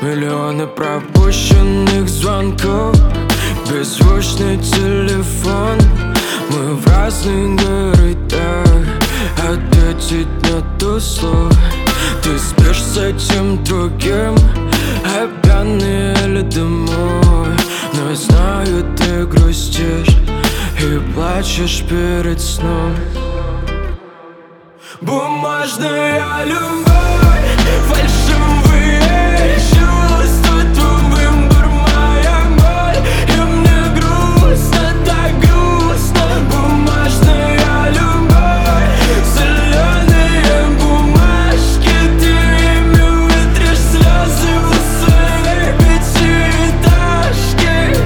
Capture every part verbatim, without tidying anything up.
Миллионы пропущенных звонков, беззвучный телефон. Мы в разных городах, ответить нету слов. Ты спишь с этим другим, а пьяный или домой. Но я знаю, ты грустишь и плачешь перед сном. Бумажная любовь, фальшивые чувства, твой выбор, моя боль. И мне грустно, так грустно. Бумажная любовь, соленые бумажки. Ты ими вытрешь слезы в своей пятиэтажке.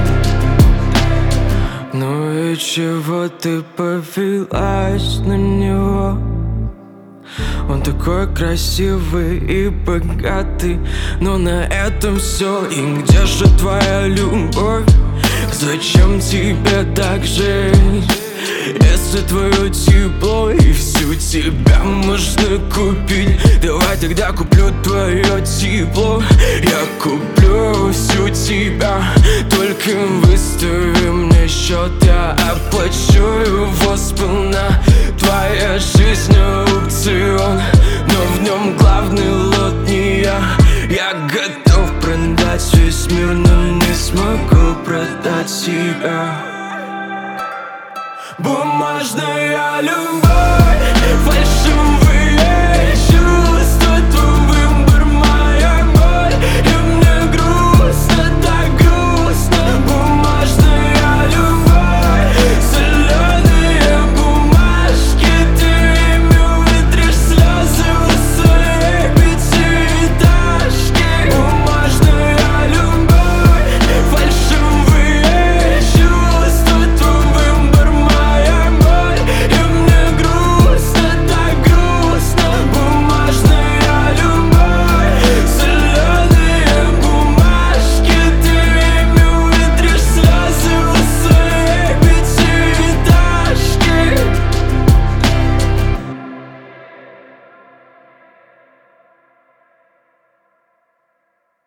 Ну и чего ты повелась на него? Он такой красивый и богатый, но на этом все. И где же твоя любовь? Зачем тебе так жить? Если твое тепло и всю тебя можно купить, давай тогда куплю твое тепло. Я куплю всю тебя, только выстави мне счет, я оплачу его сполна. Твоя жизнь аукцион, но в нем главный лот не я. Я готов продать весь мир, но не смогу продать себя. Бумажная любовь, фальшивая.